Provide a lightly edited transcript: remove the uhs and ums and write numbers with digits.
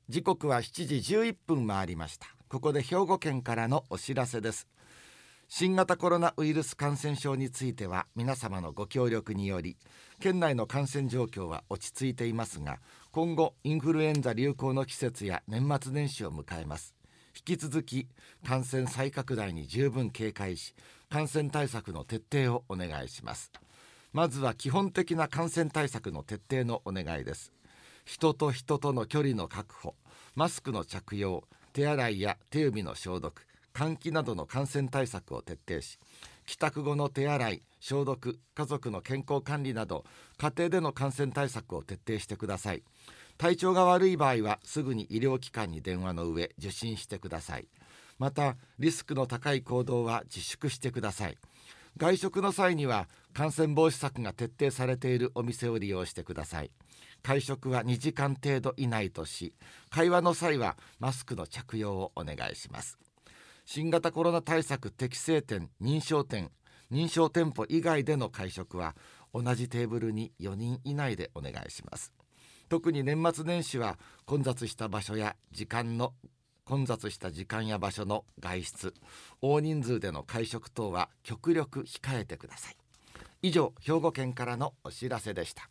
時刻は7時11分回りました。ここで兵庫県からのお知らせです。新型コロナウイルス感染症については皆様のご協力により県内の感染状況は落ち着いていますが、今後インフルエンザ流行の季節や年末年始を迎えます。引き続き感染再拡大に十分警戒し、感染対策の徹底をお願いします。まずは基本的な感染対策の徹底のお願いです。人と人との距離の確保、マスクの着用、手洗いや手指の消毒、換気などの感染対策を徹底し、帰宅後の手洗い、消毒、家族の健康管理など家庭での感染対策を徹底してください。体調が悪い場合はすぐに医療機関に電話の上受診してください。またリスクの高い行動は自粛してください。外食の際には感染防止策が徹底されているお店を利用してください。会食は2時間程度以内とし、会話の際はマスクの着用をお願いします。新型コロナ対策適正店、認証店舗以外での会食は同じテーブルに4人以内でお願いします。特に年末年始は混雑した時間や場所の外出、大人数での会食等は極力控えてください。以上、兵庫県からのお知らせでした。